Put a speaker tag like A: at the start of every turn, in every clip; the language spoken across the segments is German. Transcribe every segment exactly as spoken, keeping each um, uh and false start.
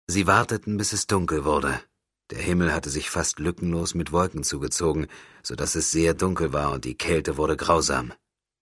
A: Sie warteten, bis es dunkel wurde. Der Himmel hatte sich fast lückenlos mit Wolken zugezogen, so dass es sehr dunkel war und die Kälte wurde grausam.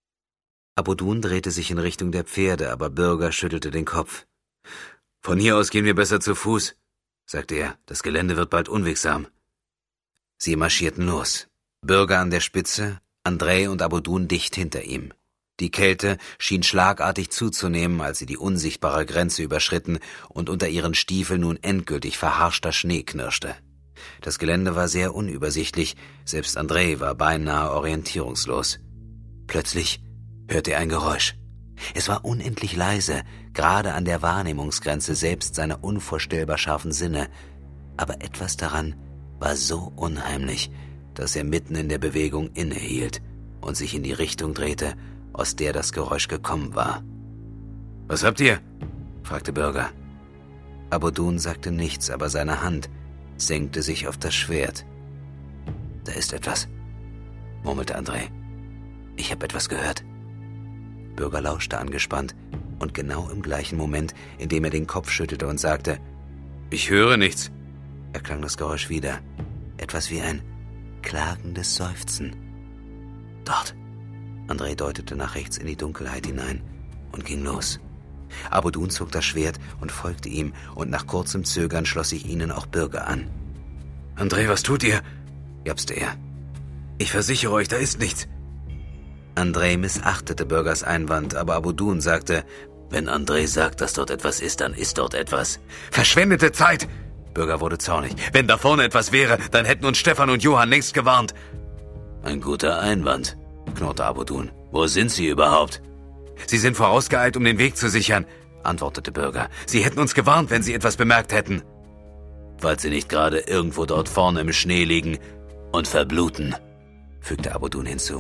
A: Abudun drehte sich in Richtung der Pferde, aber Bürger schüttelte den Kopf. »Von hier aus gehen wir besser zu Fuß«, sagte er, »das Gelände wird bald unwegsam.« Sie marschierten los. Bürger an der Spitze, André und Abudun dicht hinter ihm. Die Kälte schien schlagartig zuzunehmen, als sie die unsichtbare Grenze überschritten und unter ihren Stiefeln nun endgültig verharschter Schnee knirschte. Das Gelände war sehr unübersichtlich, selbst André war beinahe orientierungslos. Plötzlich hörte er ein Geräusch. Es war unendlich leise, gerade an der Wahrnehmungsgrenze selbst seiner unvorstellbar scharfen Sinne, aber etwas daran war so unheimlich, dass er mitten in der Bewegung innehielt und sich in die Richtung drehte, aus der das Geräusch gekommen war. »Was habt ihr?« fragte Bürger. Abudun sagte nichts, aber seine Hand senkte sich auf das Schwert. »Da ist etwas«, murmelte André. »Ich habe etwas gehört.« Bürger lauschte angespannt, und genau im gleichen Moment, in dem er den Kopf schüttelte und sagte, »Ich höre nichts«, erklang das Geräusch wieder, etwas wie ein klagendes Seufzen. »Dort«, André deutete nach rechts in die Dunkelheit hinein und ging los. Abudun zog das Schwert und folgte ihm, und nach kurzem Zögern schloss sich ihnen auch Bürger an. »André, was tut ihr?« japste er. »Ich versichere euch, da ist nichts.« André missachtete Bürgers Einwand, aber Abudun sagte, »Wenn André sagt, dass dort etwas ist, dann ist dort etwas.« »Verschwendete Zeit!« Bürger wurde zornig. »Wenn da vorne etwas wäre, dann hätten uns Stefan und Johann längst gewarnt.« »Ein guter Einwand«, knurrte Abudun. »Wo sind sie überhaupt?« »Sie sind vorausgeeilt, um den Weg zu sichern«, antwortete Bürger. »Sie hätten uns gewarnt, wenn sie etwas bemerkt hätten.« »Falls sie nicht gerade irgendwo dort vorne im Schnee liegen und verbluten«, fügte Abudun hinzu.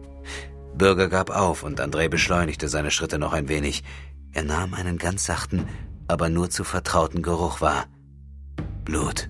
A: Bürger gab auf, und André beschleunigte seine Schritte noch ein wenig. Er nahm einen ganz sachten, aber nur zu vertrauten Geruch wahr. Blut.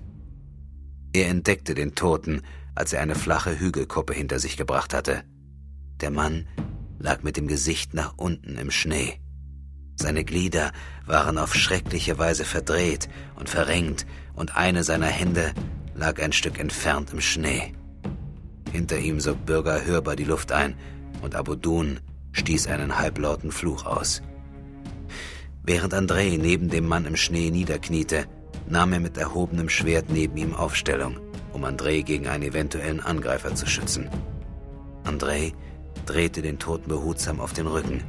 A: Er entdeckte den Toten, als er eine flache Hügelkuppe hinter sich gebracht hatte. Der Mann lag mit dem Gesicht nach unten im Schnee. Seine Glieder waren auf schreckliche Weise verdreht und verrenkt, und eine seiner Hände lag ein Stück entfernt im Schnee. Hinter ihm sog Bürger hörbar die Luft ein, und Abudun stieß einen halblauten Fluch aus. Während André neben dem Mann im Schnee niederkniete, nahm er mit erhobenem Schwert neben ihm Aufstellung, um André gegen einen eventuellen Angreifer zu schützen. André drehte den Toten behutsam auf den Rücken.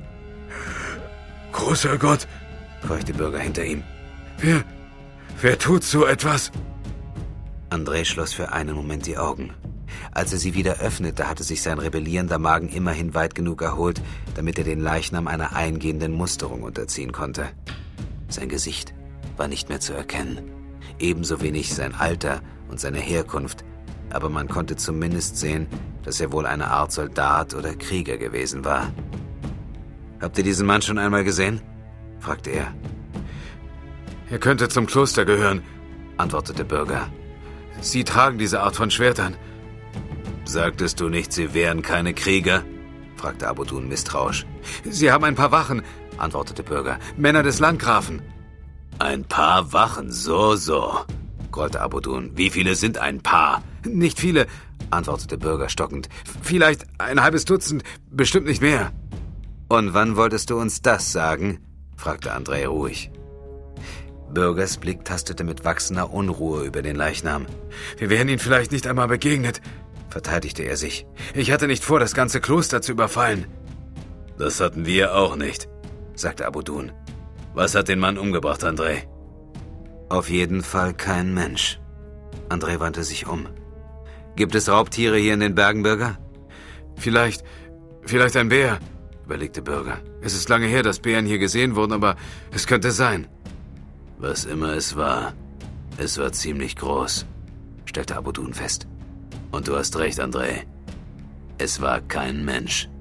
A: »Großer Gott«, keuchte Bürger hinter ihm. »Wer, wer tut so etwas?« André schloss für einen Moment die Augen. Als er sie wieder öffnete, hatte sich sein rebellierender Magen immerhin weit genug erholt, damit er den Leichnam einer eingehenden Musterung unterziehen konnte. Sein Gesicht war nicht mehr zu erkennen, ebenso wenig sein Alter und seine Herkunft, aber man konnte zumindest sehen, dass er wohl eine Art Soldat oder Krieger gewesen war. »Habt ihr diesen Mann schon einmal gesehen?« fragte er. »Er könnte zum Kloster gehören«, antwortete Bürger. »Sie tragen diese Art von Schwertern.« »Sagtest du nicht, sie wären keine Krieger?« fragte Abudun misstrauisch. »Sie haben ein paar Wachen«, antwortete Bürger. »Männer des Landgrafen.« »Ein paar Wachen, so, so«, grollte Abudun. »Wie viele sind ein Paar?« »Nicht viele«, antwortete Bürger stockend. »Vielleicht ein halbes Dutzend, bestimmt nicht mehr.« »Und wann wolltest du uns das sagen?« fragte André ruhig. Bürgers Blick tastete mit wachsender Unruhe über den Leichnam. »Wir wären ihn vielleicht nicht einmal begegnet«, verteidigte er sich. »Ich hatte nicht vor, das ganze Kloster zu überfallen.« »Das hatten wir auch nicht«, sagte Abudun. »Was hat den Mann umgebracht, André?« »Auf jeden Fall kein Mensch.« André wandte sich um. »Gibt es Raubtiere hier in den Bergen, Bürger?« »Vielleicht, vielleicht ein Bär«, überlegte Bürger. »Es ist lange her, dass Bären hier gesehen wurden, aber es könnte sein.« »Was immer es war, es war ziemlich groß«, stellte Abudun fest. »Und du hast recht, André. Es war kein Mensch.«